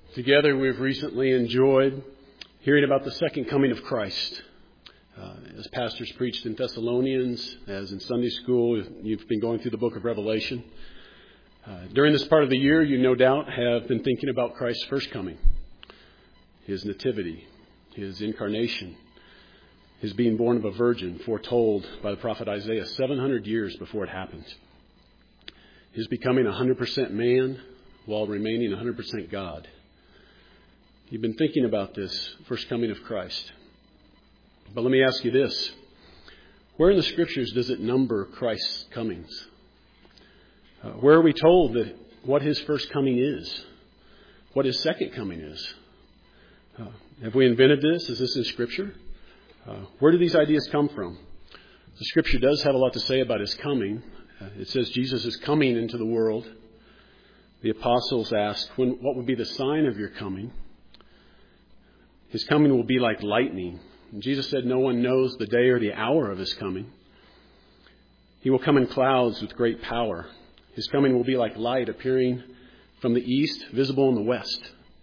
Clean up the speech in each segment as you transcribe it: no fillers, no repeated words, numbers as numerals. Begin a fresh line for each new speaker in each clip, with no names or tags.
Together, we've recently enjoyed hearing about the second coming of Christ. As pastors preached in Thessalonians, as in Sunday school, you've been going through the book of Revelation. During this part of the year, you no doubt have been thinking about Christ's first coming, his nativity, his incarnation, his being born of a virgin, foretold by the prophet Isaiah 700 years before it happened. His becoming 100% man while remaining 100% God. You've been thinking about this first coming of Christ. But let me ask you this. Where in the Scriptures does it number Christ's comings? Where are we told that what his first coming is? What his second coming is? Have we invented this? Is this in Scripture? Where do these ideas come from? The Scripture does have a lot to say about his coming. It says Jesus is coming into the world. The apostles asked, what would be the sign of your coming? His coming will be like lightning. And Jesus said no one knows the day or the hour of his coming. He will come in clouds with great power. His coming will be like light appearing from the east, visible in the west.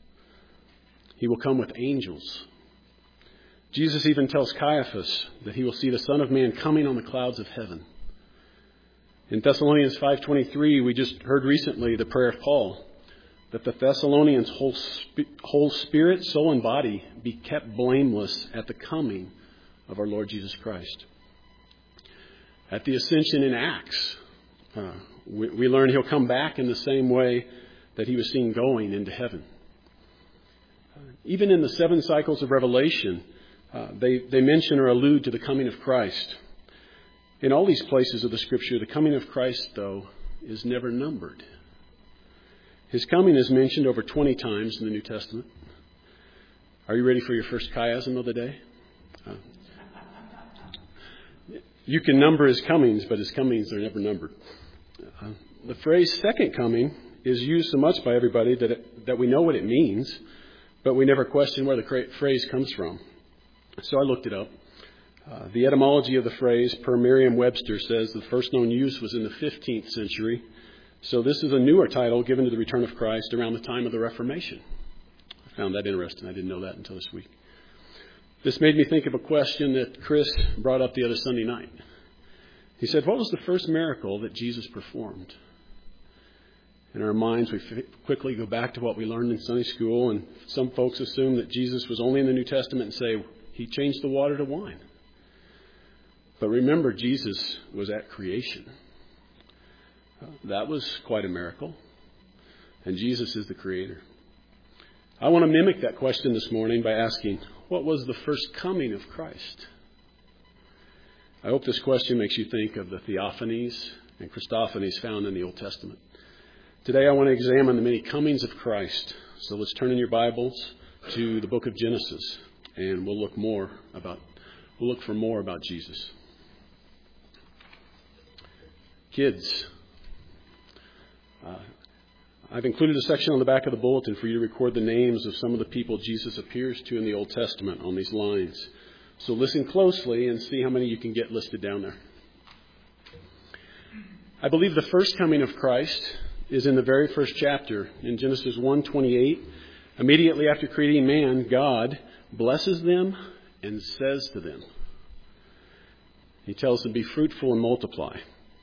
He will come with angels. Jesus even tells Caiaphas that he will see the Son of Man coming on the clouds of heaven. In Thessalonians 5:23, we just heard recently the prayer of Paul, that the Thessalonians' whole spirit, soul, and body be kept blameless at the coming of our Lord Jesus Christ. At the ascension in Acts, we learn he'll come back in the same way that he was seen going into heaven. Even in the 7 cycles of Revelation, they mention or allude to the coming of Christ. In all these places of the Scripture, the coming of Christ, though, is never numbered. His coming is mentioned over 20 times in the New Testament. Are you ready for your first chiasm of the day? You can number his comings, but his comings are never numbered. The phrase second coming is used so much by everybody that we know what it means, but we never question where the phrase comes from. So I looked it up. The etymology of the phrase, per Merriam-Webster, says the first known use was in the 15th century. So this is a newer title given to the return of Christ around the time of the Reformation. I found that interesting. I didn't know that until this week. This made me think of a question that Chris brought up the other Sunday night. He said, what was the first miracle that Jesus performed? In our minds, we quickly go back to what we learned in Sunday school, and some folks assume that Jesus was only in the New Testament and say he changed the water to wine. But remember, Jesus was at creation. That was quite a miracle. And Jesus is the creator. I want to mimic that question this morning by asking, what was the first coming of Christ? I hope this question makes you think of the theophanies and Christophanies found in the Old Testament. Today I want to examine the many comings of Christ. So let's turn in your Bibles to the book of Genesis, and we'll look for more about Jesus. Kids, I've included a section on the back of the bulletin for you to record the names of some of the people Jesus appears to in the Old Testament on these lines. So listen closely and see how many you can get listed down there. I believe the first coming of Christ is in the very first chapter in Genesis 1:28. Immediately after creating man, God blesses them and says to them. He tells them, be fruitful and multiply.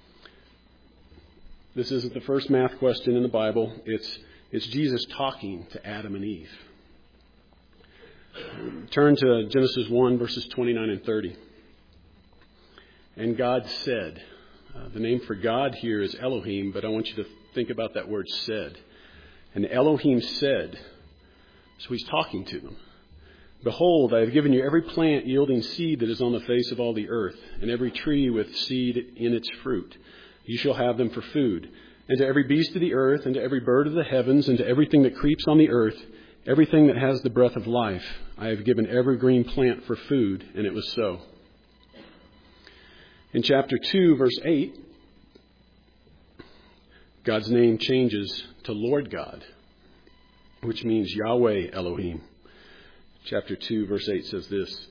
This isn't the first math question in the Bible. It's Jesus talking to Adam and Eve. Turn to Genesis 1, verses 29 and 30. And God said, the name for God here is Elohim, but I want you to think about that word said. And Elohim said, so he's talking to them. Behold, I have given you every plant yielding seed that is on the face of all the earth, and every tree with seed in its fruit. You shall have them for food. And to every beast of the earth, and to every bird of the heavens, and to everything that creeps on the earth, everything that has the breath of life, I have given every green plant for food. And it was so. In chapter 2, verse 8, God's name changes to Lord God, which means Yahweh Elohim. Chapter 2, verse 8 says this.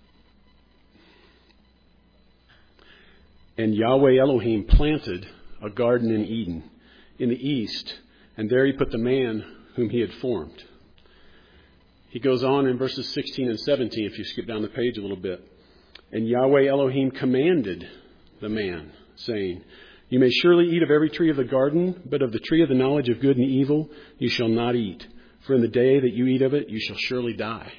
And Yahweh Elohim planted a garden in Eden, in the east, and there he put the man whom he had formed. He goes on in verses 16 and 17, if you skip down the page a little bit. And Yahweh Elohim commanded the man, saying, you may surely eat of every tree of the garden, but of the tree of the knowledge of good and evil you shall not eat. For in the day that you eat of it, you shall surely die.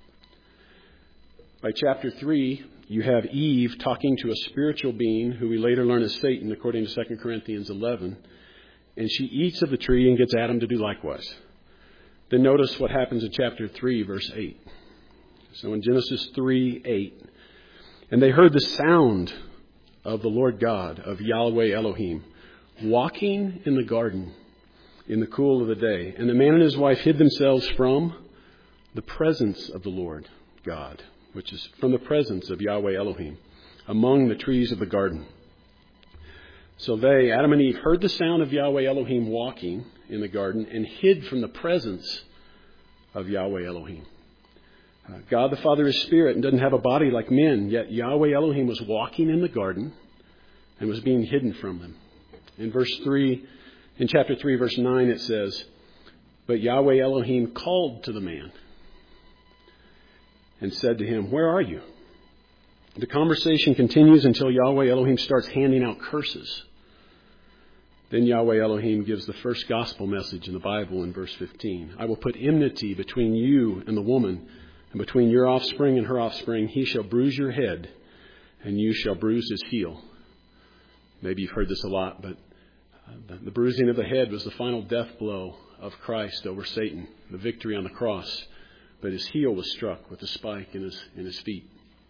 By chapter 3, you have Eve talking to a spiritual being who we later learn is Satan, according to 2 Corinthians 11. And she eats of the tree and gets Adam to do likewise. Then notice what happens in chapter 3, verse 8. So in Genesis 3:8, and they heard the sound of the Lord God, of Yahweh Elohim, walking in the garden in the cool of the day. And the man and his wife hid themselves from the presence of the Lord God, which is from the presence of Yahweh Elohim, among the trees of the garden. So they, Adam and Eve, heard the sound of Yahweh Elohim walking in the garden and hid from the presence of Yahweh Elohim. God the Father is spirit and doesn't have a body like men, yet Yahweh Elohim was walking in the garden and was being hidden from them. In chapter 3, verse 9, it says, but Yahweh Elohim called to the man and said to him, where are you? The conversation continues until Yahweh Elohim starts handing out curses. Then Yahweh Elohim gives the first gospel message in the Bible in verse 15. I will put enmity between you and the woman, and between your offspring and her offspring. He shall bruise your head, and you shall bruise his heel. Maybe you've heard this a lot, but the bruising of the head was the final death blow of Christ over Satan, the victory on the cross. But his heel was struck with a spike in his feet.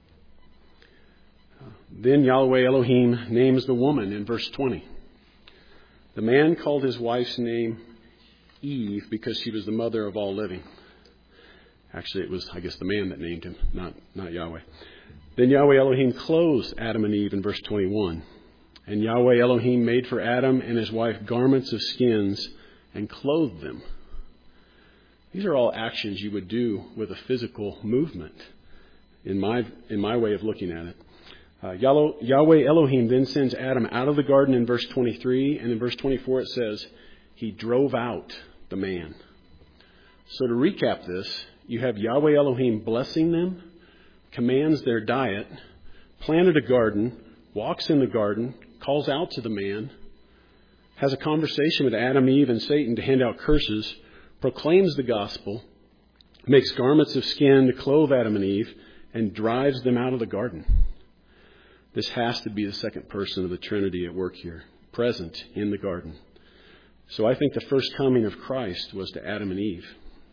Then Yahweh Elohim names the woman in verse 20. The man called his wife's name Eve because she was the mother of all living. Actually, it was, I guess, the man that named him, not Yahweh. Then Yahweh Elohim clothed Adam and Eve in verse 21. And Yahweh Elohim made for Adam and his wife garments of skins and clothed them. These are all actions you would do with a physical movement, in my way of looking at it. Yahweh Elohim then sends Adam out of the garden in verse 23, and in verse 24 it says, he drove out the man. So to recap this, you have Yahweh Elohim blessing them, commands their diet, planted a garden, walks in the garden, calls out to the man, has a conversation with Adam, Eve, and Satan to hand out curses, proclaims the gospel, makes garments of skin to clothe Adam and Eve, and drives them out of the garden. This has to be the second person of the Trinity at work here, present in the garden. So I think the first coming of Christ was to Adam and Eve.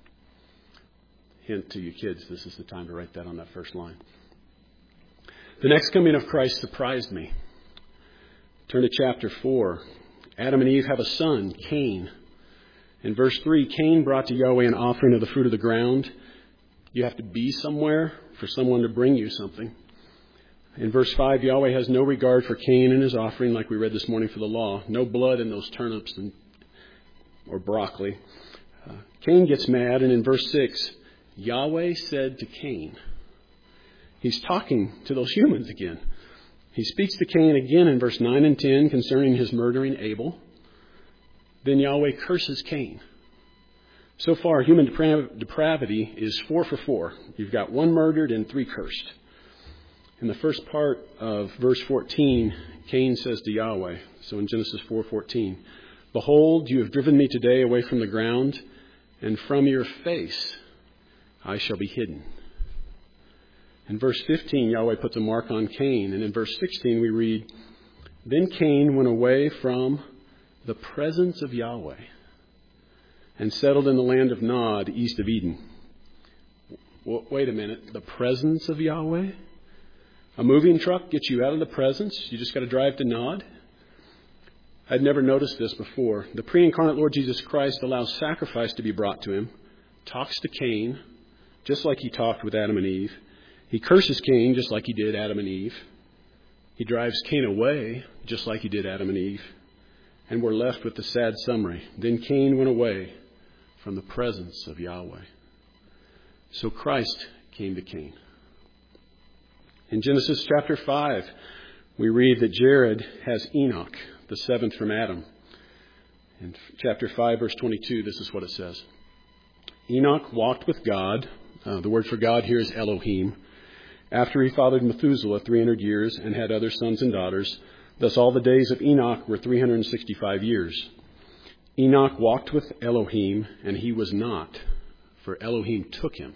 Hint to you kids, this is the time to write that on that first line. The next coming of Christ surprised me. Turn to chapter 4. Adam and Eve have a son, Cain. In verse 3, Cain brought to Yahweh an offering of the fruit of the ground. You have to be somewhere for someone to bring you something. In verse 5, Yahweh has no regard for Cain and his offering, like we read this morning for the law. No blood in those turnips or broccoli. Cain gets mad, and in verse 6, Yahweh said to Cain, he's talking to those humans again. He speaks to Cain again in verse 9 and 10 concerning his murdering Abel. Then Yahweh curses Cain. So far, human depravity is 4 for 4. You've got 1 murdered and 3 cursed. In the first part of verse 14, Cain says to Yahweh, so in Genesis 4:14, behold, you have driven me today away from the ground, and from your face I shall be hidden. In verse 15, Yahweh puts a mark on Cain, and in verse 16 we read, then Cain went away from the presence of Yahweh and settled in the land of Nod, east of Eden. Wait a minute, the presence of Yahweh? A moving truck gets you out of the presence. You just got to drive to Nod. I'd never noticed this before. The pre-incarnate Lord Jesus Christ allows sacrifice to be brought to him, talks to Cain, just like he talked with Adam and Eve. He curses Cain, just like he did Adam and Eve. He drives Cain away, just like he did Adam and Eve. And we're left with the sad summary. Then Cain went away from the presence of Yahweh. So Christ came to Cain. In Genesis chapter 5, we read that Jared has Enoch, the 7th from Adam. In chapter 5, verse 22, this is what it says. Enoch walked with God. The word for God here is Elohim. After he fathered Methuselah 300 years and had other sons and daughters, thus all the days of Enoch were 365 years. Enoch walked with Elohim, and he was not, for Elohim took him.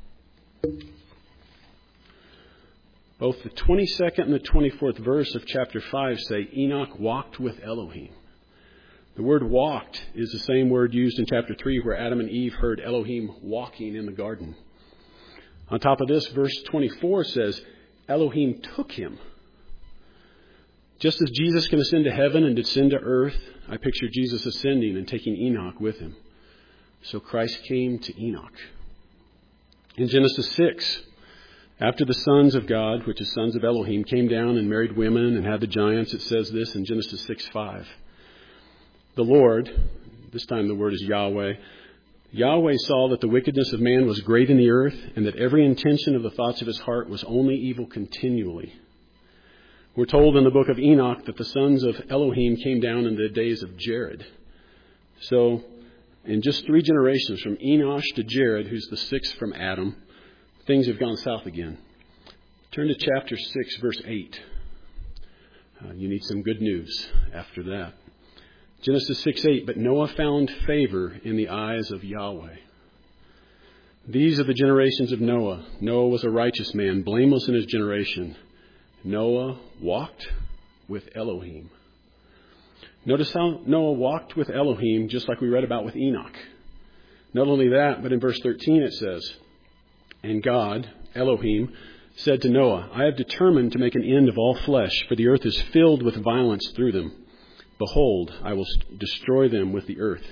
Both the 22nd and the 24th verse of chapter 5 say Enoch walked with Elohim. The word walked is the same word used in chapter 3 where Adam and Eve heard Elohim walking in the garden. On top of this, verse 24 says Elohim took him. Just as Jesus can ascend to heaven and descend to earth, I picture Jesus ascending and taking Enoch with him. So Christ came to Enoch. In Genesis 6, after the sons of God, which is sons of Elohim, came down and married women and had the giants, it says this in Genesis 6:5. The Lord, this time the word is Yahweh, Yahweh saw that the wickedness of man was great in the earth, and that every intention of the thoughts of his heart was only evil continually. We're told in the book of Enoch that the sons of Elohim came down in the days of Jared. So, in just 3 generations, from Enosh to Jared, who's the 6th from Adam, things have gone south again. Turn to chapter 6, verse 8. You need some good news after that. Genesis 6:8, but Noah found favor in the eyes of Yahweh. These are the generations of Noah. Noah was a righteous man, blameless in his generation. Noah walked with Elohim. Notice how Noah walked with Elohim, just like we read about with Enoch. Not only that, but in verse 13 it says, and God, Elohim, said to Noah, I have determined to make an end of all flesh, for the earth is filled with violence through them. Behold, I will destroy them with the earth.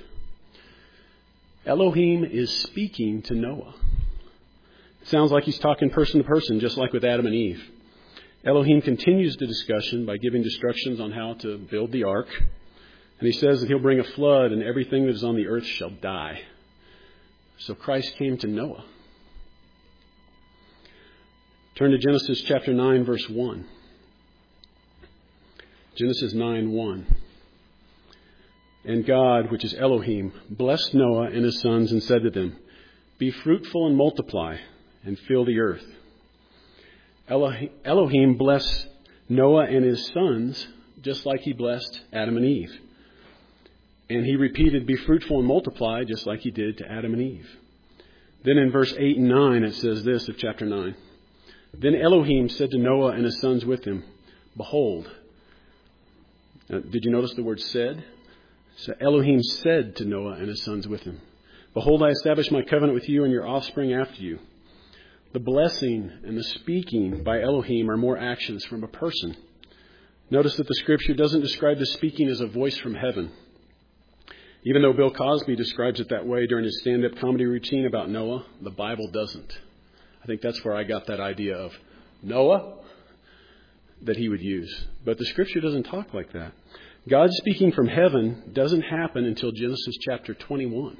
Elohim is speaking to Noah. It sounds like he's talking person to person, just like with Adam and Eve. Elohim continues the discussion by giving instructions on how to build the ark. And he says that he'll bring a flood and everything that is on the earth shall die. So Christ came to Noah. Turn to Genesis chapter 9, verse 1. Genesis 9:1. And God, which is Elohim, blessed Noah and his sons and said to them, be fruitful and multiply and fill the earth. Elohim blessed Noah and his sons just like he blessed Adam and Eve. And he repeated, be fruitful and multiply, just like he did to Adam and Eve. Then in verse 8 and 9, it says this of chapter 9. Then Elohim said to Noah and his sons with him, behold. Now, did you notice the word said? So Elohim said to Noah and his sons with him, behold, I establish my covenant with you and your offspring after you. The blessing and the speaking by Elohim are more actions from a person. Notice that the scripture doesn't describe the speaking as a voice from heaven. Even though Bill Cosby describes it that way during his stand-up comedy routine about Noah, the Bible doesn't. I think that's where I got that idea of Noah that he would use. But the scripture doesn't talk like that. God speaking from heaven doesn't happen until Genesis chapter 21.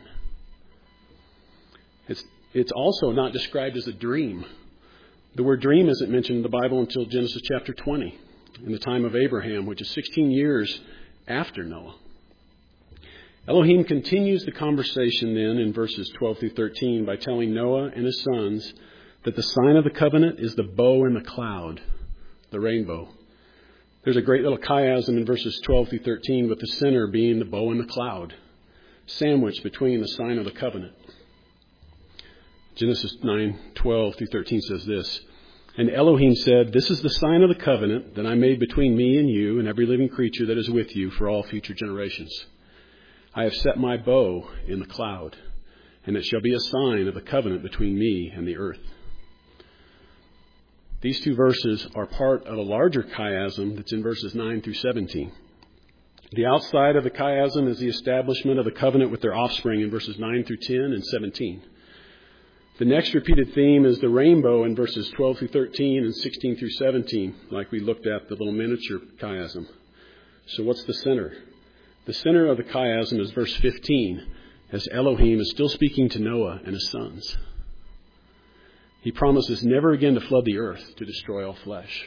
It's also not described as a dream. The word dream isn't mentioned in the Bible until Genesis chapter 20, in the time of Abraham, which is 16 years after Noah. Elohim continues the conversation then in verses 12 through 13 by telling Noah and his sons that the sign of the covenant is the bow in the cloud, the rainbow. There's a great little chiasm in verses 12 through 13 with the center being the bow in the cloud, sandwiched between the sign of the covenant. Genesis 9:12 through 13 says this, and Elohim said, this is the sign of the covenant that I made between me and you and every living creature that is with you for all future generations. I have set my bow in the cloud, and it shall be a sign of the covenant between me and the earth. These two verses are part of a larger chiasm that's in verses 9 through 17. The outside of the chiasm is the establishment of the covenant with their offspring in verses 9 through 10 and 17. The next repeated theme is the rainbow in verses 12 through 13 and 16 through 17, like we looked at the little miniature chiasm. So what's the center? The center of the chiasm is verse 15, as Elohim is still speaking to Noah and his sons. He promises never again to flood the earth to destroy all flesh.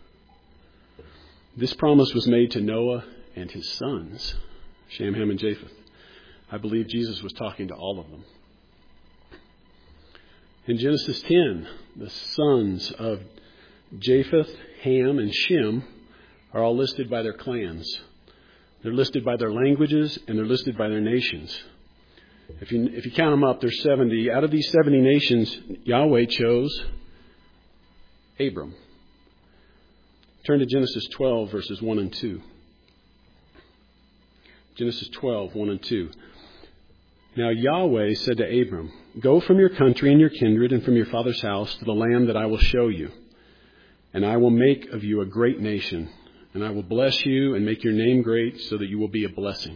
This promise was made to Noah and his sons, Shem, Ham, and Japheth. I believe Jesus was talking to all of them. In Genesis 10, the sons of Japheth, Ham, and Shem are all listed by their clans. They're listed by their languages, and they're listed by their nations. If you count them up, there's 70. Out of these 70 nations, Yahweh chose Abram. Turn to Genesis 12, verses 1 and 2. Genesis 12, 1 and 2. Now Yahweh said to Abram, "Go from your country and your kindred and from your father's house to the land that I will show you. And I will make of you a great nation, and I will bless you and make your name great so that you will be a blessing."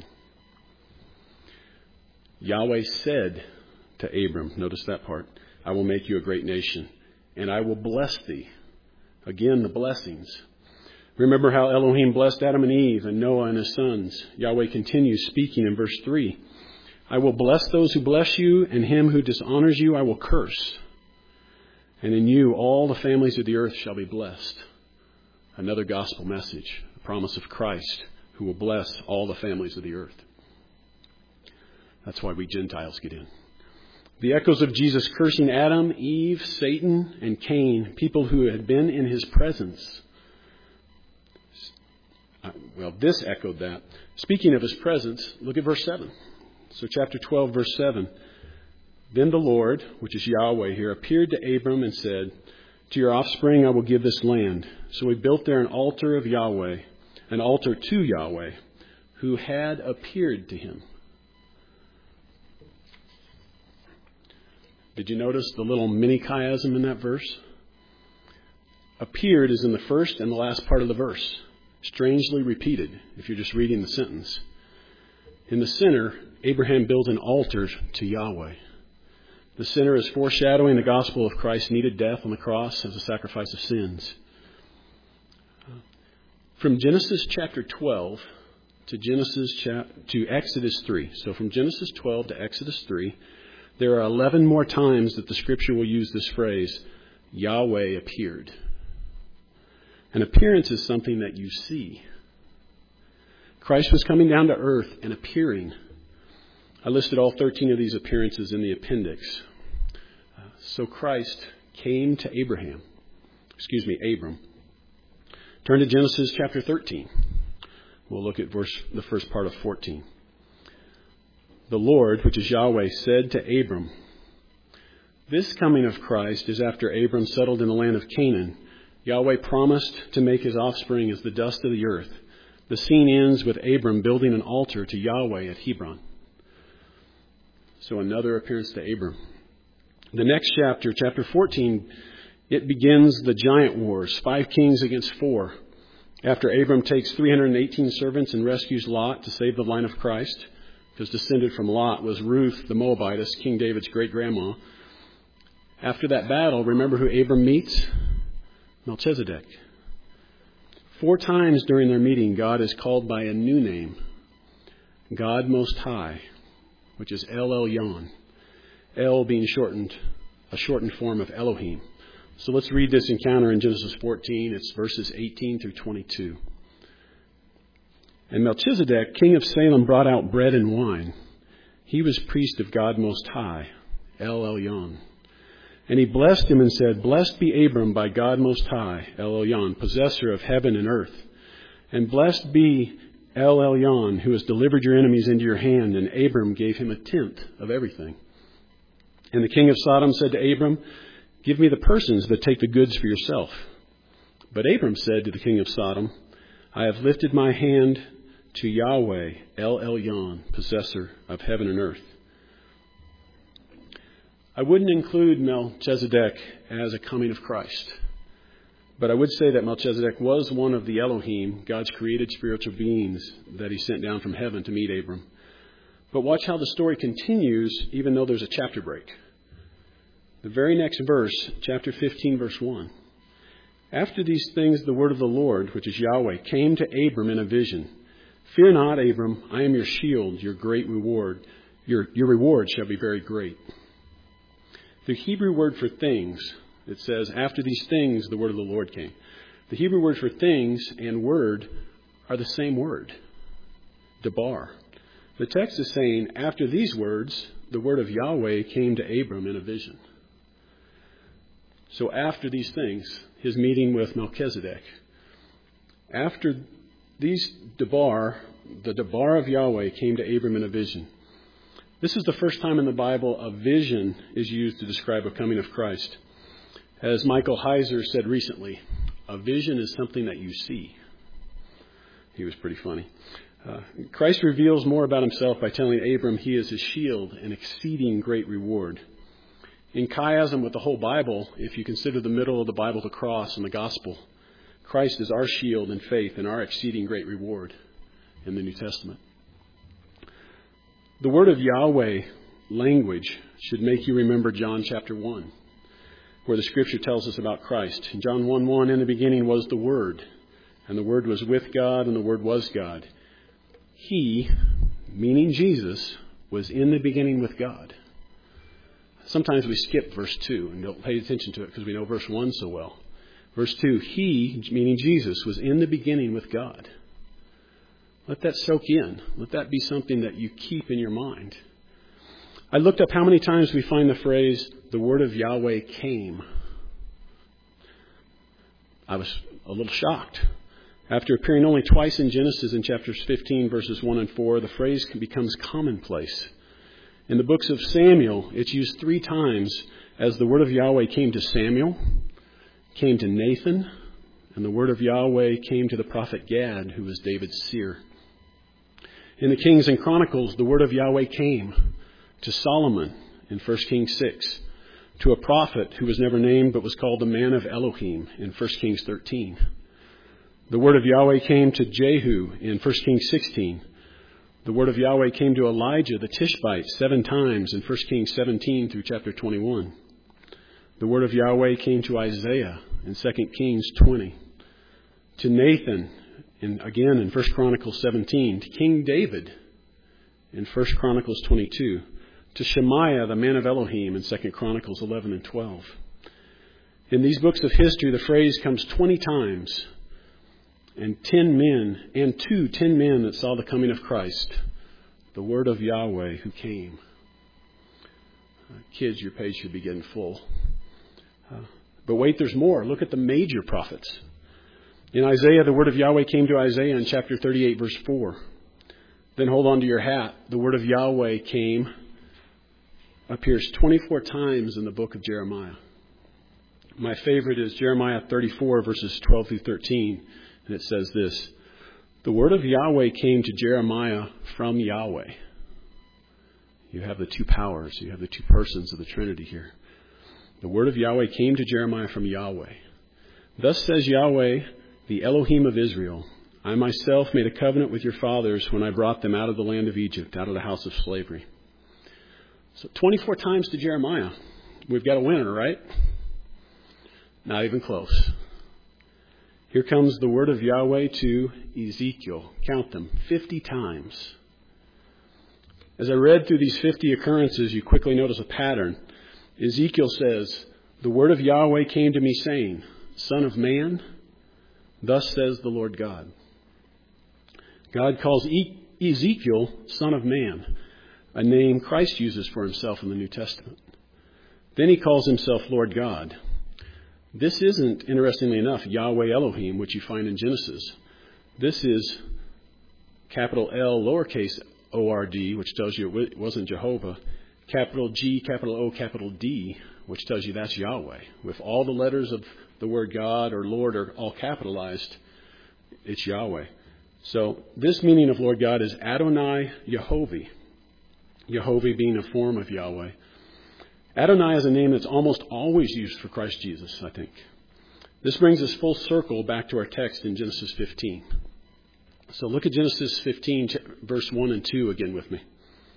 Yahweh said to Abram, notice that part, "I will make you a great nation, and I will bless thee." Again, the blessings. Remember how Elohim blessed Adam and Eve and Noah and his sons. Yahweh continues speaking in verse 3. "I will bless those who bless you, and him who dishonors you I will curse. And in you all the families of the earth shall be blessed." Another gospel message, a promise of Christ who will bless all the families of the earth. That's why we Gentiles get in. The echoes of Jesus cursing Adam, Eve, Satan, and Cain, people who had been in his presence. Well, this echoed that. Speaking of his presence, look at verse 7. So chapter 12, verse 7. "Then the Lord," which is Yahweh here, "appeared to Abram and said, 'To your offspring I will give this land.' So he built there an altar of Yahweh, an altar to Yahweh, who had appeared to him." Did you notice the little mini chiasm in that verse? Appeared is in the first and the last part of the verse, strangely repeated if you're just reading the sentence. In the center, Abraham built an altar to Yahweh. The center is foreshadowing the gospel of Christ's needed death on the cross as a sacrifice of sins. From Genesis chapter 12 to Exodus 3. So from Genesis 12 to Exodus 3, there are 11 more times that the scripture will use this phrase, Yahweh appeared. An appearance is something that you see. Christ was coming down to earth and appearing. I listed all 13 of these appearances in the appendix. So Christ came to Abram. Turn to Genesis chapter 13. We'll look at the first part of 14. "The Lord," which is Yahweh, said to Abram. This coming of Christ is after Abram settled in the land of Canaan. Yahweh promised to make his offspring as the dust of the earth. The scene ends with Abram building an altar to Yahweh at Hebron. So another appearance to Abram. The next chapter, chapter 14, it begins the giant wars, 5 kings against 4. After Abram takes 318 servants and rescues Lot to save the line of Christ, because descended from Lot was Ruth the Moabitess, King David's great-grandma. After that battle, remember who Abram meets? Melchizedek. 4 times during their meeting, God is called by a new name, God Most High, which is El Elyon. El being a shortened form of Elohim. So let's read this encounter in Genesis 14. It's verses 18 through 22. "And Melchizedek, king of Salem, brought out bread and wine. He was priest of God Most High, El Elyon. And he blessed him and said, 'Blessed be Abram by God Most High, El Elyon, possessor of heaven and earth. And blessed be El Elyon, who has delivered your enemies into your hand.' And Abram gave him 1/10 of everything. And the king of Sodom said to Abram, 'Give me the persons, but take the goods for yourself.' But Abram said to the king of Sodom, 'I have lifted my hand to Yahweh, El Elyon, possessor of heaven and earth.'" I wouldn't include Melchizedek as a coming of Christ, but I would say that Melchizedek was one of the Elohim, God's created spiritual beings that he sent down from heaven to meet Abram. But watch how the story continues, even though there's a chapter break. The very next verse, chapter 15, verse 1. "After these things, the word of the Lord," which is Yahweh, "came to Abram in a vision. 'Fear not, Abram, I am your shield, your great reward. Your reward shall be very great.'" The Hebrew word for things, it says, "After these things, the word of the Lord came." The Hebrew word for things and word are the same word, debar. The text is saying, after these words, the word of Yahweh came to Abram in a vision. So after these things, his meeting with Melchizedek, after these the Debar of Yahweh came to Abram in a vision. This is the first time in the Bible a vision is used to describe a coming of Christ. As Michael Heiser said recently, a vision is something that you see. He was pretty funny. Christ reveals more about himself by telling Abram he is his shield and exceeding great reward. In chiasm with the whole Bible, if you consider the middle of the Bible the cross and the gospel, Christ is our shield and faith and our exceeding great reward in the New Testament. The word of Yahweh language should make you remember John chapter 1, where the scripture tells us about Christ. In John 1:1, in the beginning was the Word, and the Word was with God, and the Word was God. He, meaning Jesus, was in the beginning with God. Sometimes we skip verse 2 and don't pay attention to it because we know verse 1 so well. Verse 2, he, meaning Jesus, was in the beginning with God. Let that soak in. Let that be something that you keep in your mind. I looked up how many times we find the phrase, the word of Yahweh came. I was a little shocked. After appearing only twice in Genesis in chapters 15, verses 1 and 4, the phrase becomes commonplace. In the books of Samuel, it's used 3 times as the word of Yahweh came to Samuel, came to Nathan, and the word of Yahweh came to the prophet Gad, who was David's seer. In the Kings and Chronicles, the word of Yahweh came to Solomon in 1 Kings 6, to a prophet who was never named but was called the man of Elohim in 1 Kings 13. The word of Yahweh came to Jehu in 1 Kings 16. The word of Yahweh came to Elijah the Tishbite 7 times in 1 Kings 17 through chapter 21. The word of Yahweh came to Isaiah in 2 Kings 20. To Nathan, again in 1 Chronicles 17. To King David in 1 Chronicles 22. To Shemaiah, the man of Elohim in 2 Chronicles 11 and 12. In these books of history, the phrase comes 20 times. And 10 men that saw the coming of Christ, the word of Yahweh who came. Kids, your page should be getting full. But wait, there's more. Look at the major prophets. In Isaiah, the word of Yahweh came to Isaiah in chapter 38, verse 4. Then hold on to your hat. The word of Yahweh appears 24 times in the book of Jeremiah. My favorite is Jeremiah 34, verses 12 through 13. And it says this, the word of Yahweh came to Jeremiah from Yahweh. You have the 2 powers. You have the 2 persons of the Trinity here. The word of Yahweh came to Jeremiah from Yahweh. Thus says Yahweh, the Elohim of Israel, I myself made a covenant with your fathers when I brought them out of the land of Egypt, out of the house of slavery. So 24 times to Jeremiah. We've got a winner, right? Not even close. Here comes the word of Yahweh to Ezekiel. Count them, 50 times. As I read through these 50 occurrences, you quickly notice a pattern. Ezekiel says, the word of Yahweh came to me saying, Son of man, thus says the Lord God. God calls Ezekiel Son of Man, a name Christ uses for himself in the New Testament. Then he calls himself Lord God. This isn't, interestingly enough, Yahweh Elohim, which you find in Genesis. This is capital L, lowercase O-R-D, which tells you it wasn't Jehovah. Capital G, capital O, capital D, which tells you that's Yahweh. With all the letters of the word God or Lord are all capitalized, it's Yahweh. So this meaning of Lord God is Adonai Yehovah. Yehovah being a form of Yahweh. Adonai is a name that's almost always used for Christ Jesus, I think. This brings us full circle back to our text in Genesis 15. So look at Genesis 15, verse 1 and 2 again with me.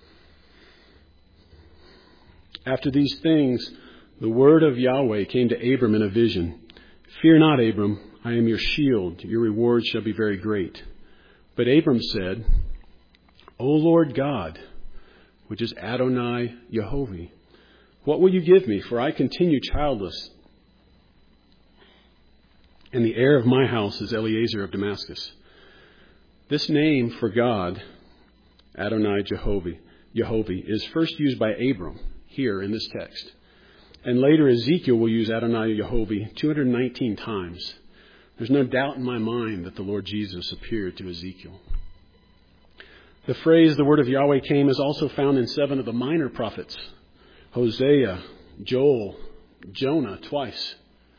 After these things, the word of Yahweh came to Abram in a vision. Fear not, Abram, I am your shield. Your reward shall be very great. But Abram said, O Lord God, which is Adonai Yehovah, what will you give me? For I continue childless, and the heir of my house is Eliezer of Damascus. This name for God, Adonai Yehovah, is first used by Abram here in this text. And later Ezekiel will use Adonai Yehovah 219 times. There's no doubt in my mind that the Lord Jesus appeared to Ezekiel. The phrase, the word of Yahweh came, is also found in 7 of the minor prophets. Hosea, Joel, Jonah twice.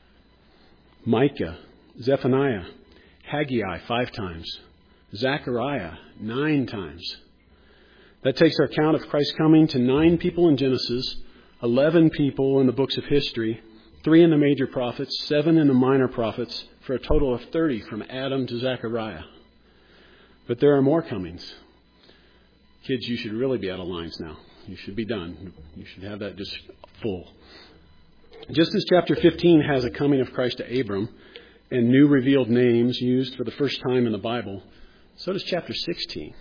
Micah, Zephaniah, Haggai 5 times. Zechariah 9 times. That takes our count of Christ's coming to 9 people in Genesis, 11 people in the books of history, 3 in the major prophets, 7 in the minor prophets, for a total of 30 from Adam to Zechariah. But there are more comings. Kids, you should really be out of lines now. You should be done. You should have that just full. Just as chapter 15 has a coming of Christ to Abram and new revealed names used for the first time in the Bible, so does chapter 16.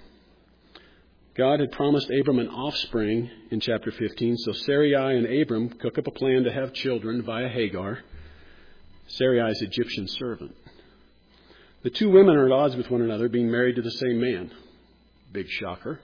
God had promised Abram an offspring in chapter 15, so Sarai and Abram cook up a plan to have children via Hagar, Sarai's Egyptian servant. The 2 women are at odds with one another, being married to the same man. Big shocker.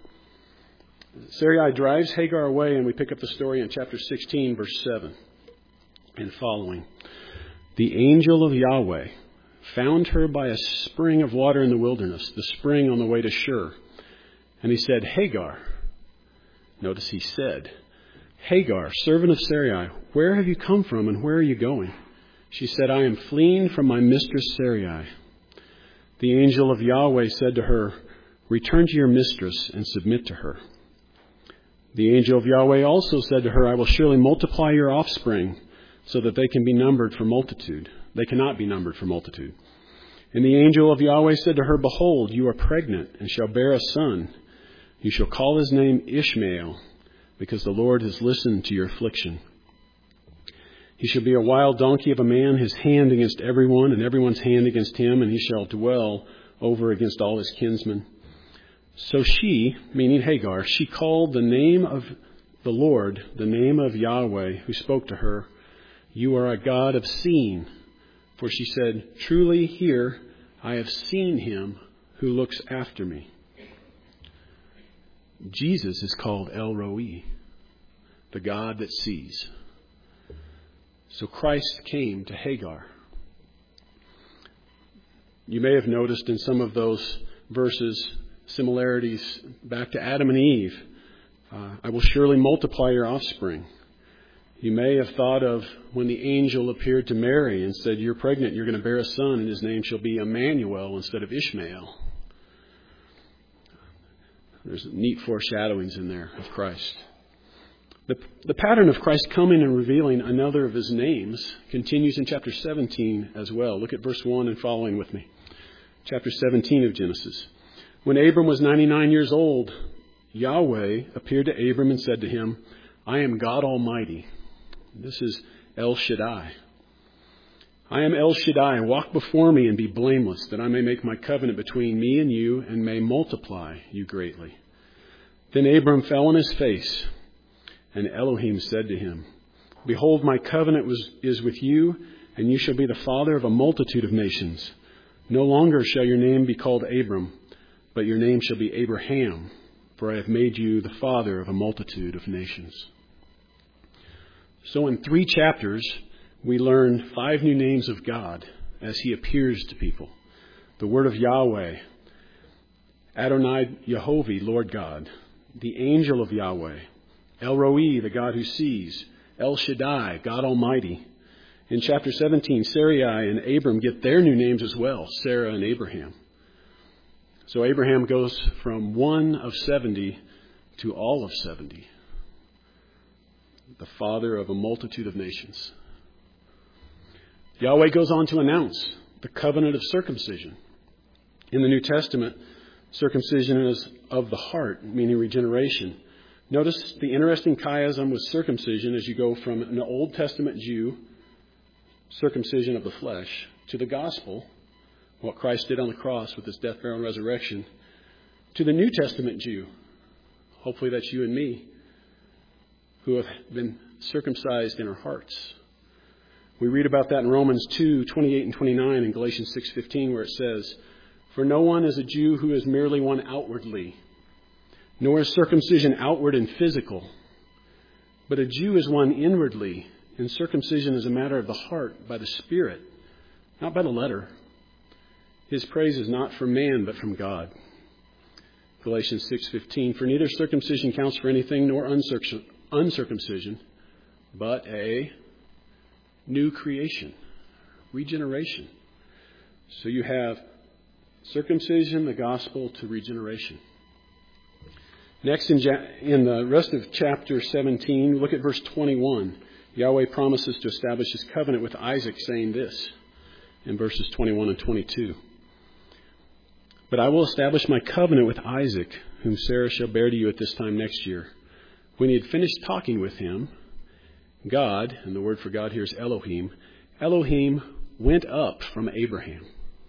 Sarai drives Hagar away, and we pick up the story in chapter 16, verse 7 and following. The angel of Yahweh found her by a spring of water in the wilderness, the spring on the way to Shur. And he said, Hagar. Notice he said, Hagar, servant of Sarai, where have you come from and where are you going? She said, I am fleeing from my mistress Sarai. The angel of Yahweh said to her, return to your mistress and submit to her. The angel of Yahweh also said to her, I will surely multiply your offspring so that they can be numbered for multitude. They cannot be numbered for multitude. And the angel of Yahweh said to her, behold, you are pregnant and shall bear a son. You shall call his name Ishmael, because the Lord has listened to your affliction. He shall be a wild donkey of a man, his hand against everyone, and everyone's hand against him, and he shall dwell over against all his kinsmen. So she, meaning Hagar, she called the name of the Lord, the name of Yahweh, who spoke to her, you are a God of seeing. For she said, truly here I have seen him who looks after me. Jesus is called El Roi, the God that sees. So Christ came to Hagar. You may have noticed in some of those verses similarities back to Adam and Eve. I will surely multiply your offspring. You may have thought of when the angel appeared to Mary and said, you're pregnant, you're going to bear a son, and his name shall be Emmanuel instead of Ishmael. There's neat foreshadowings in there of Christ. The pattern of Christ coming and revealing another of his names continues in chapter 17 as well. Look at verse 1 and following with me. Chapter 17 of Genesis. When Abram was 99 years old, Yahweh appeared to Abram and said to him, I am God Almighty. This is El Shaddai. I am El Shaddai. Walk before me and be blameless, that I may make my covenant between me and you and may multiply you greatly. Then Abram fell on his face, and Elohim said to him, behold, my covenant is with you, and you shall be the father of a multitude of nations. No longer shall your name be called Abram, but your name shall be Abraham, for I have made you the father of a multitude of nations. So in 3 chapters, we learn 5 new names of God as he appears to people. The word of Yahweh, Adonai Yehovah, Lord God. The angel of Yahweh, El Roi, the God who sees. El Shaddai, God Almighty. In chapter 17, Sarai and Abram get their new names as well, Sarah and Abraham. So Abraham goes from one of 70 to all of 70. The father of a multitude of nations. Yahweh goes on to announce the covenant of circumcision. In the New Testament, circumcision is of the heart, meaning regeneration. Notice the interesting chiasm with circumcision as you go from an Old Testament Jew, circumcision of the flesh, to the gospel, what Christ did on the cross with his death, burial, and resurrection, to the New Testament Jew. Hopefully that's you and me, who have been circumcised in our hearts. We read about that in Romans 2:28 and 29, and Galatians 6:15, where it says, for no one is a Jew who is merely one outwardly, nor is circumcision outward and physical, but a Jew is one inwardly, And circumcision is a matter of the heart, by the Spirit, not by the letter. His praise is not from man, but from God. Galatians 6:15, for neither circumcision counts for anything nor uncircumcision, but a new creation, regeneration. So you have circumcision, the gospel, to regeneration. Next, in the rest of chapter 17, look at verse 21. Yahweh promises to establish his covenant with Isaac, saying this in verses 21 and 22. But I will establish my covenant with Isaac, whom Sarah shall bear to you at this time next year. When he had finished talking with him, God, and the word for God here is Elohim, Elohim went up from Abraham.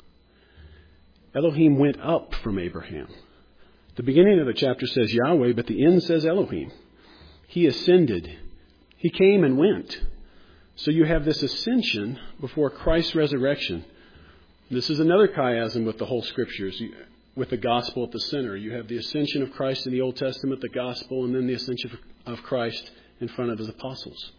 Elohim went up from Abraham. The beginning of the chapter says Yahweh, but the end says Elohim. He ascended. He came and went. So you have this ascension before Christ's resurrection. This is another chiasm with the whole Scriptures, with the gospel at the center. You have the ascension of Christ in the Old Testament, the gospel, and then the ascension of Christ in front of his apostles.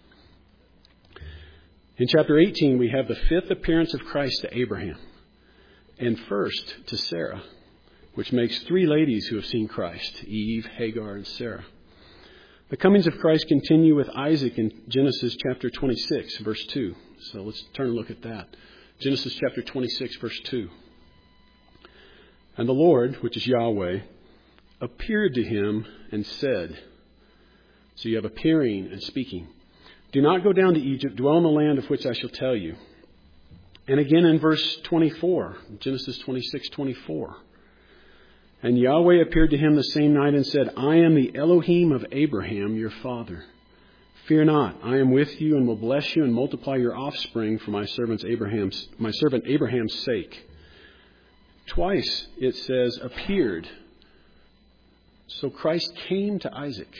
In chapter 18, we have the fifth appearance of Christ to Abraham, and first to Sarah, which makes three ladies who have seen Christ, Eve, Hagar, and Sarah. The comings of Christ continue with Isaac in Genesis chapter 26, verse 2. So let's turn and look at that. Genesis chapter 26, verse 2. And the Lord, which is Yahweh, appeared to him and said, so you have appearing and speaking, do not go down to Egypt, dwell in the land of which I shall tell you. And again in verse 24, Genesis 26:24. And Yahweh appeared to him the same night and said, I am the Elohim of Abraham, your father. Fear not, I am with you and will bless you and multiply your offspring for my servant Abraham's sake. Twice it says appeared. So Christ came to Isaac.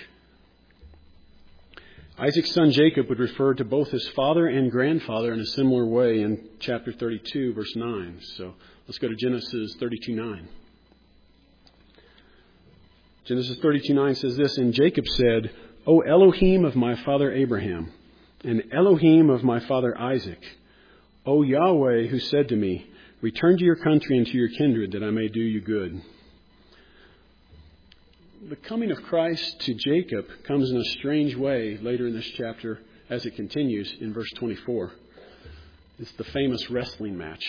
Isaac's son Jacob would refer to both his father and grandfather in a similar way in chapter 32, verse 9. So let's go to Genesis 32:9. Genesis 32:9 says this, and Jacob said, O Elohim of my father Abraham, and Elohim of my father Isaac, O Yahweh, who said to me, return to your country and to your kindred, that I may do you good. The coming of Christ to Jacob comes in a strange way later in this chapter as it continues in verse 24. It's the famous wrestling match.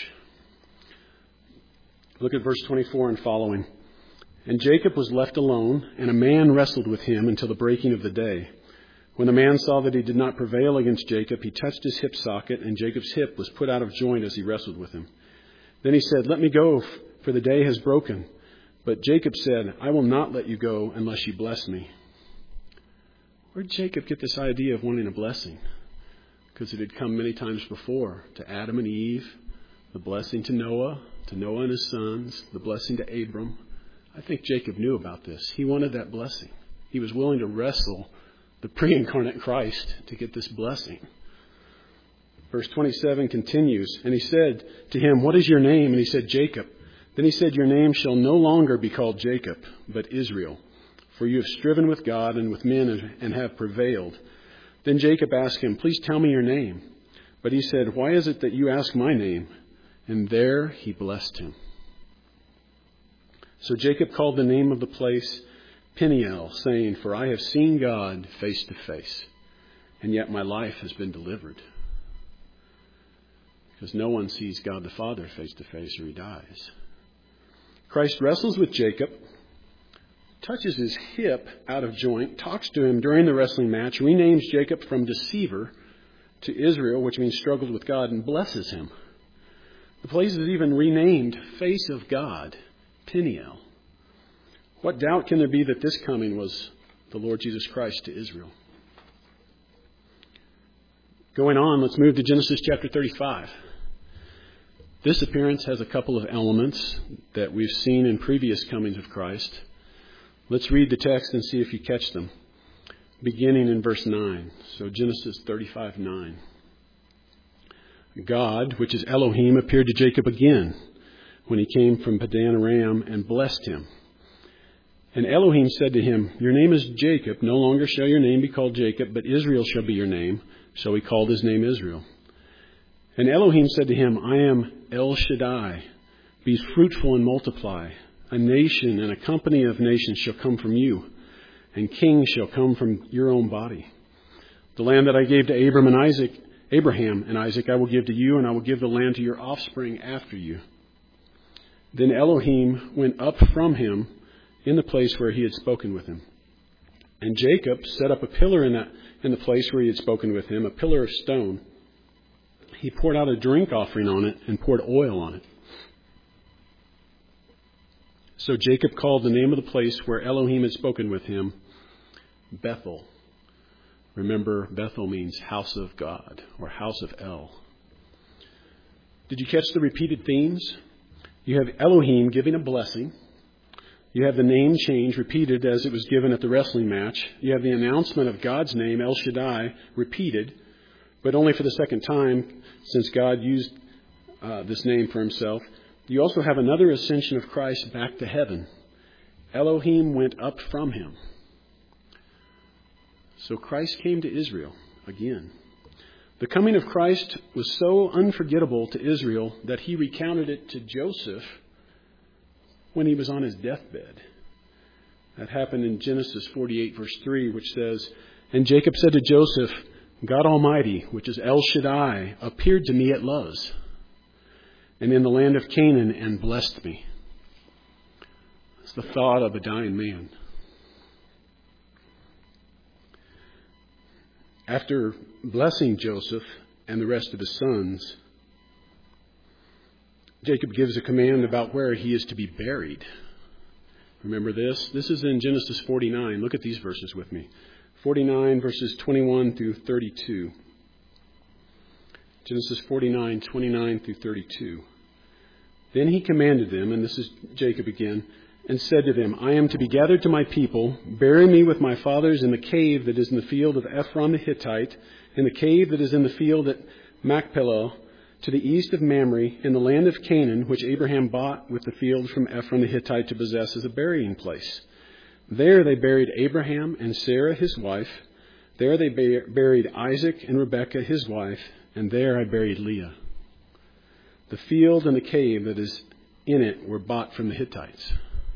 Look at verse 24 and following. And Jacob was left alone, and a man wrestled with him until the breaking of the day. When the man saw that he did not prevail against Jacob, he touched his hip socket, and Jacob's hip was put out of joint as he wrestled with him. Then he said, let me go, for the day has broken. But Jacob said, I will not let you go unless you bless me. Where did Jacob get this idea of wanting a blessing? Because it had come many times before to Adam and Eve, the blessing to Noah and his sons, the blessing to Abram. I think Jacob knew about this. He wanted that blessing. He was willing to wrestle the pre-incarnate Christ to get this blessing. Verse 27 continues, and he said to him, what is your name? And he said, Jacob. Then he said, your name shall no longer be called Jacob, but Israel, for you have striven with God and with men and have prevailed. Then Jacob asked him, please tell me your name. But he said, why is it that you ask my name? And there he blessed him. So Jacob called the name of the place Peniel, saying, for I have seen God face to face, and yet my life has been delivered. Because no one sees God the Father face to face or he dies. Christ wrestles with Jacob, touches his hip out of joint, talks to him during the wrestling match, renames Jacob from deceiver to Israel, which means struggled with God, and blesses him. The place is even renamed Face of God, Peniel. What doubt can there be that this coming was the Lord Jesus Christ to Israel? Going on, let's move to Genesis chapter 35. This appearance has a couple of elements that we've seen in previous comings of Christ. Let's read the text and see if you catch them. Beginning in verse 9. So Genesis 35:9. God, which is Elohim, appeared to Jacob again when he came from Padan Aram and blessed him. And Elohim said to him, Your name is Jacob. No longer shall your name be called Jacob, but Israel shall be your name. So he called his name Israel. And Elohim said to him, I am El Shaddai. Be fruitful and multiply. A nation and a company of nations shall come from you, and kings shall come from your own body. The land that I gave to Abraham and Isaac I will give to you, and I will give the land to your offspring after you. Then Elohim went up from him in the place where he had spoken with him. And Jacob set up a pillar in the place where he had spoken with him, a pillar of stone. He poured out a drink offering on it and poured oil on it. So Jacob called the name of the place where Elohim had spoken with him Bethel. Remember, Bethel means house of God or house of El. Did you catch the repeated themes? You have Elohim giving a blessing. You have the name change repeated as it was given at the wrestling match. You have the announcement of God's name, El Shaddai, repeated, but only for the second time since God used this name for himself. You also have another ascension of Christ back to heaven. Elohim went up from him. So Christ came to Israel again. The coming of Christ was so unforgettable to Israel that he recounted it to Joseph when he was on his deathbed. That happened in Genesis 48, verse 3, which says, And Jacob said to Joseph, God Almighty, which is El Shaddai, appeared to me at Luz and in the land of Canaan and blessed me. It's the thought of a dying man. After blessing Joseph and the rest of his sons, Jacob gives a command about where he is to be buried. Remember this? This is in Genesis 49. Look at these verses with me. 49 verses 21 through 32. Genesis 49, 29 through 32. Then he commanded them, and this is Jacob again, and said to them, I am to be gathered to my people. Bury me with my fathers in the cave that is in the field of Ephron the Hittite, in the cave that is in the field at Machpelah, to the east of Mamre, in the land of Canaan, which Abraham bought with the field from Ephron the Hittite to possess as a burying place. There they buried Abraham and Sarah his wife. There they buried Isaac and Rebekah his wife, and there I buried Leah. The field and the cave that is in it were bought from the Hittites.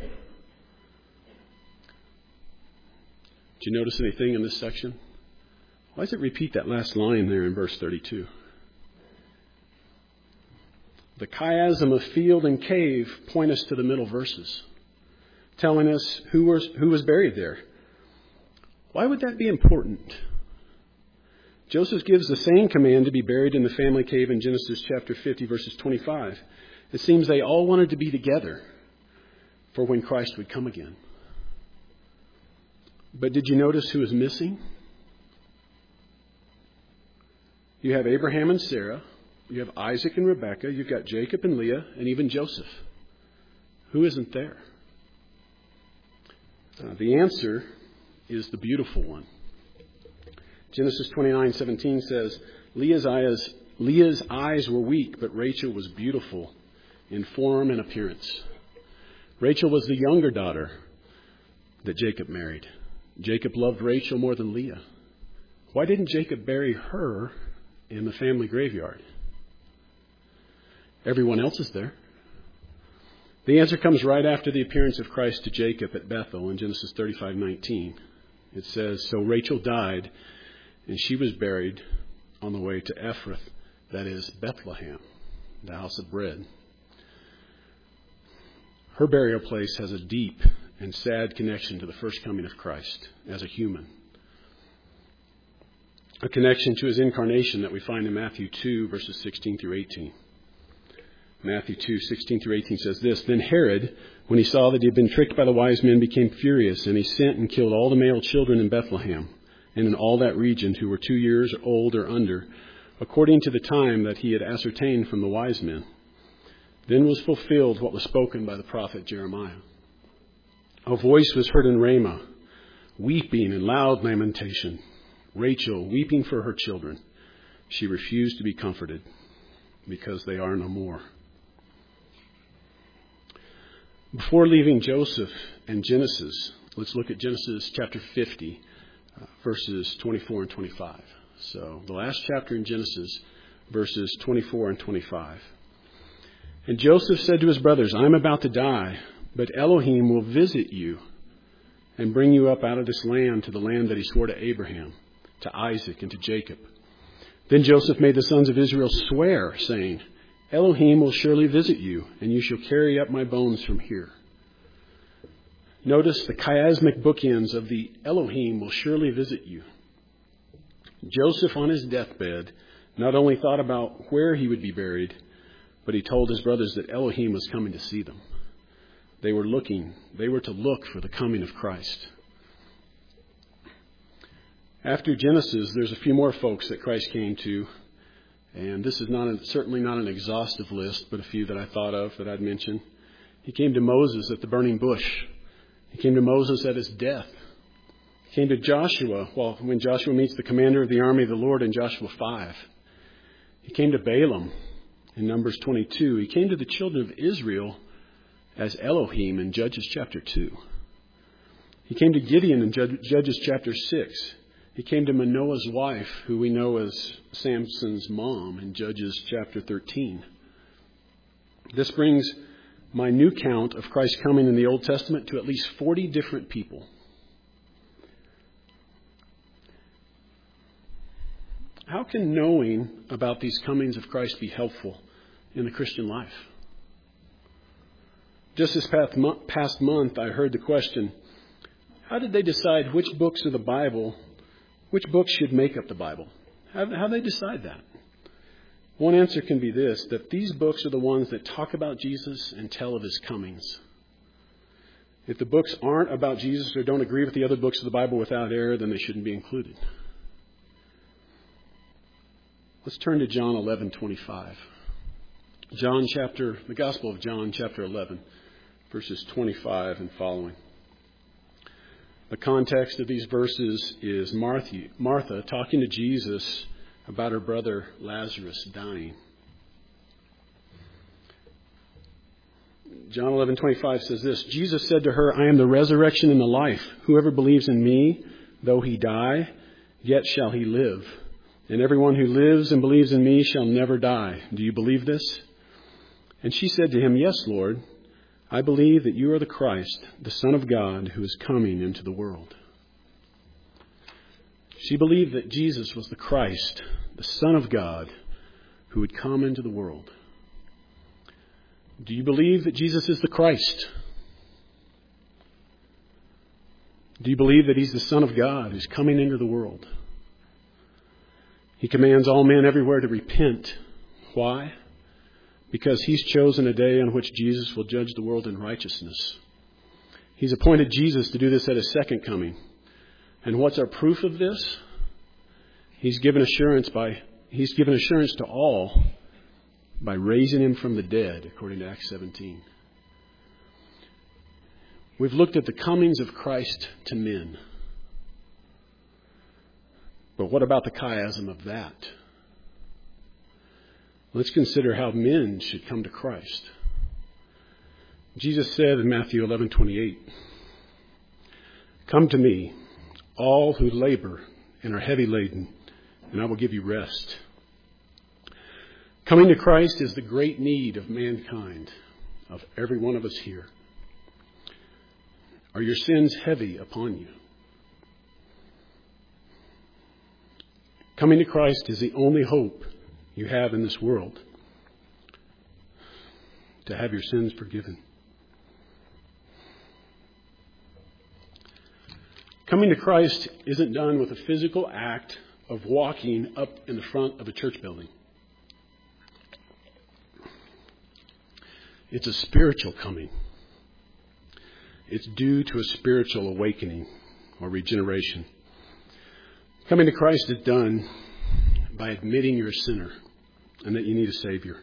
Did you notice anything in this section? Why does it repeat that last line there in verse 32? The chiasm of field and cave point us to the middle verses, telling us who was buried there. Why would that be important? Joseph gives the same command to be buried in the family cave in Genesis chapter 50, verses 25. It seems they all wanted to be together for when Christ would come again. But did you notice who was missing? You have Abraham and Sarah. You have Isaac and Rebekah. You've got Jacob and Leah, and even Joseph. Who isn't there? The answer is the beautiful one. Genesis 29:17 says, Leah's eyes were weak, but Rachel was beautiful in form and appearance. Rachel was the younger daughter that Jacob married. Jacob loved Rachel more than Leah. Why didn't Jacob bury her in the family graveyard? Everyone else is there. The answer comes right after the appearance of Christ to Jacob at Bethel in Genesis 35:19. It says, So Rachel died, and she was buried on the way to Ephrath, that is Bethlehem, the house of bread. Her burial place has a deep and sad connection to the first coming of Christ as a human. A connection to his incarnation that we find in Matthew 2, verses 16 through 18. Matthew 2, 16 through 18 says this, Then Herod, when he saw that he had been tricked by the wise men, became furious, and he sent and killed all the male children in Bethlehem and in all that region who were 2 years old or under, according to the time that he had ascertained from the wise men. Then was fulfilled what was spoken by the prophet Jeremiah. A voice was heard in Ramah, weeping and loud lamentation. Rachel weeping for her children. She refused to be comforted because they are no more. Before leaving Joseph and Genesis, let's look at Genesis chapter 50, verses 24 and 25. So the last chapter in Genesis, verses 24 and 25. And Joseph said to his brothers, I am about to die, but Elohim will visit you and bring you up out of this land to the land that he swore to Abraham, to Isaac, and to Jacob. Then Joseph made the sons of Israel swear, saying, Elohim will surely visit you, and you shall carry up my bones from here. Notice the chiasmic bookends of the Elohim will surely visit you. Joseph on his deathbed not only thought about where he would be buried, but he told his brothers that Elohim was coming to see them. They were to look for the coming of Christ. After Genesis, there's a few more folks that Christ came to, and this is certainly not an exhaustive list, but a few that I thought of that I'd mention. He came to Moses at the burning bush. He came to Moses at his death. He came to Joshua when Joshua meets the commander of the army of the Lord in Joshua 5. He came to Balaam in Numbers 22. He came to the children of Israel as Elohim in Judges chapter 2. He came to Gideon in Judges chapter 6. He came to Manoah's wife, who we know as Samson's mom, in Judges chapter 13. This brings my new count of Christ coming in the Old Testament to at least 40 different people. How can knowing about these comings of Christ be helpful in the Christian life? Just this past month, I heard the question, how did they decide which books of the Bible, which books should make up the Bible? How do they decide that? One answer can be this, that these books are the ones that talk about Jesus and tell of his comings. If the books aren't about Jesus or don't agree with the other books of the Bible without error, then they shouldn't be included. Let's turn to John 11:25. The Gospel of John, chapter 11, verses 25 and following. The context of these verses is Martha talking to Jesus about her brother Lazarus dying. John 11:25 says this, Jesus said to her, I am the resurrection and the life. Whoever believes in me, though he die, yet shall he live. And everyone who lives and believes in me shall never die. Do you believe this? And she said to him, Yes, Lord. I believe that you are the Christ, the Son of God, who is coming into the world. She believed that Jesus was the Christ, the Son of God, who would come into the world. Do you believe that Jesus is the Christ? Do you believe that he's the Son of God who's coming into the world? He commands all men everywhere to repent. Why? Because he's chosen a day on which Jesus will judge the world in righteousness. He's appointed Jesus to do this at his second coming. And what's our proof of this? He's given assurance to all by raising him from the dead, according to Acts 17. We've looked at the comings of Christ to men. But what about the chiasm of that? Let's consider how men should come to Christ. Jesus said in Matthew 11:28, Come to me, all who labor and are heavy laden, and I will give you rest. Coming to Christ is the great need of mankind, of every one of us here. Are your sins heavy upon you? Coming to Christ is the only hope you have in this world to have your sins forgiven. Coming to Christ isn't done with a physical act of walking up in the front of a church building. It's a spiritual coming. It's due to a spiritual awakening or regeneration. Coming to Christ is done by admitting you're a sinner and that you need a Savior.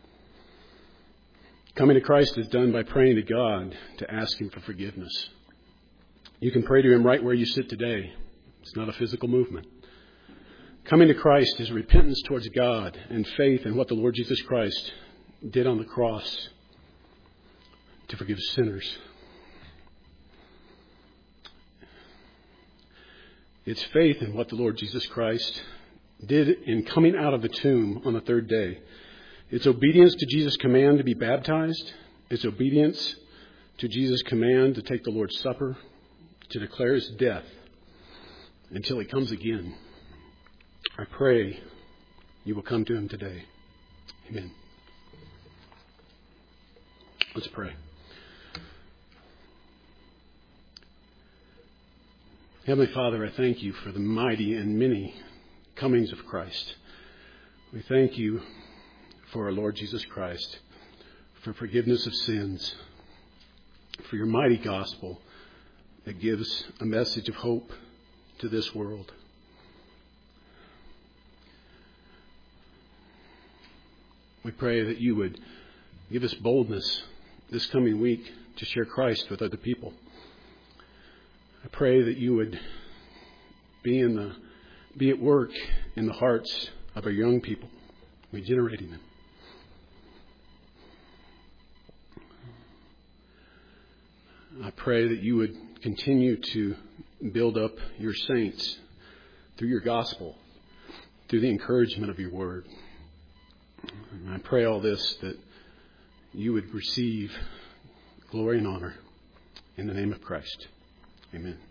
Coming to Christ is done by praying to God to ask him for forgiveness. You can pray to him right where you sit today. It's not a physical movement. Coming to Christ is repentance towards God and faith in what the Lord Jesus Christ did on the cross to forgive sinners. It's faith in what the Lord Jesus Christ did in coming out of the tomb on the third day. It's obedience to Jesus' command to be baptized. It's obedience to Jesus' command to take the Lord's Supper, to declare his death until he comes again. I pray you will come to him today. Amen. Let's pray. Heavenly Father, I thank you for the mighty and many comings of Christ. We thank you for our Lord Jesus Christ, for forgiveness of sins, for your mighty gospel that gives a message of hope to this world. We pray that you would give us boldness this coming week to share Christ with other people. I pray that you would be at work in the hearts of our young people, regenerating them. I pray that you would continue to build up your saints through your gospel, through the encouragement of your word. And I pray all this that you would receive glory and honor in the name of Christ. Amen.